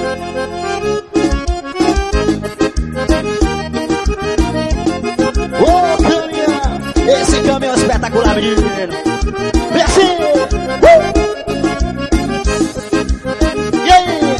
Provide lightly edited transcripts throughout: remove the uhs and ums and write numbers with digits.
Ô, caminhão, esse caminhão é espetacular, menino. Vem assim. E aí?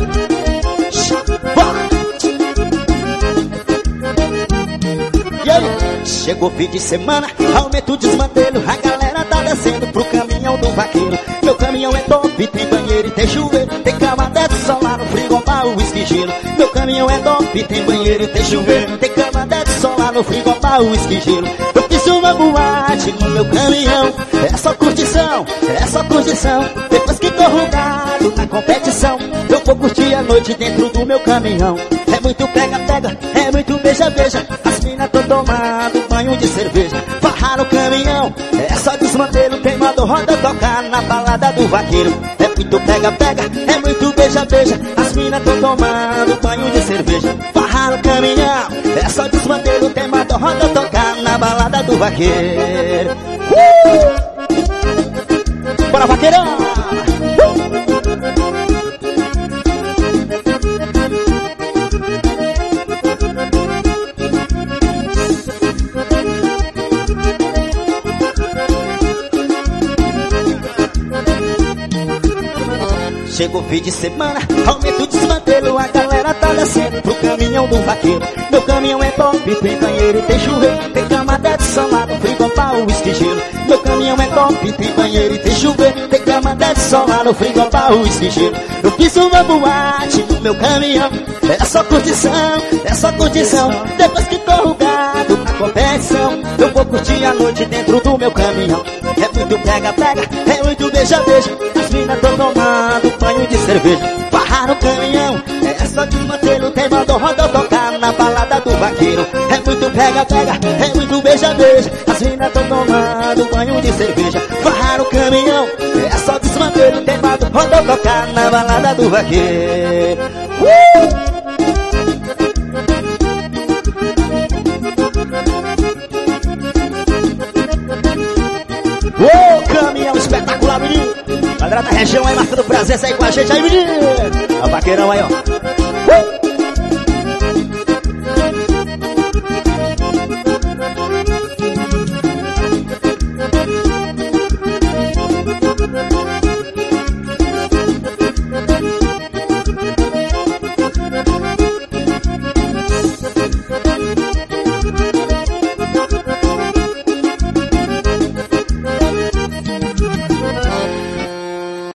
E aí? Chegou fim de semana, aumenta o desmantelo. A galera tá descendo pro caminhão do vaqueiro. Meu caminhão é top, tem banheiro e tem chuveiro. Tem cama de solar no frigobar, uísque gelo. Meu caminhão é top, tem banheiro e tem chuveiro. Tem cama de solar no frigobar, uísque gelo. Eu fiz uma boate no meu caminhão. É só curtição, é só curtição. Depois que tô rugado na competição, eu vou curtir a noite dentro do meu caminhão. É muito pega-pega, é muito beija-beija. As minas tão tomando banho de cerveja. Farrar no caminhão, é só desmantelo. Queimado roda tocar na balada do vaqueiro. É muito pega-pega, é muito beija-beija. As minas tão tomando banho de cerveja. Farrar no caminhão, é só desmantelo. Queimado roda tocar na balada do vaqueiro. Bora, vaqueirão! Chegou fim de semana, aumenta o desmantelo. A galera tá descendo pro caminhão do vaqueiro. Meu caminhão é top, tem banheiro e tem chuveiro. Tem cama de solar no frigobar, uísque gelo. Meu caminhão é top, tem banheiro e tem chuveiro. Tem cama de solar no frigobar, uísque gelo. Eu fiz uma boate no meu caminhão. É só curtição, é só curtição. Depois que tô rugado na competição, eu vou curtir a noite dentro do meu caminhão. É muito pega-pega, é muito beija-beija. As minas tão tomando banho de cerveja. Farrar no caminhão, é só desmantelo. Tem mandou roda tocar na balada do vaqueiro. É muito pega-pega, é muito beija-beija. As minas tão tomando banho de cerveja. Farrar no caminhão, é só desmantelo. Tem mandou roda tocar na balada do vaqueiro. Ô, caminhão espetacular, menino. Galera da região aí marcando presença aí com a gente aí, menino. É o vaqueirão aí, ó.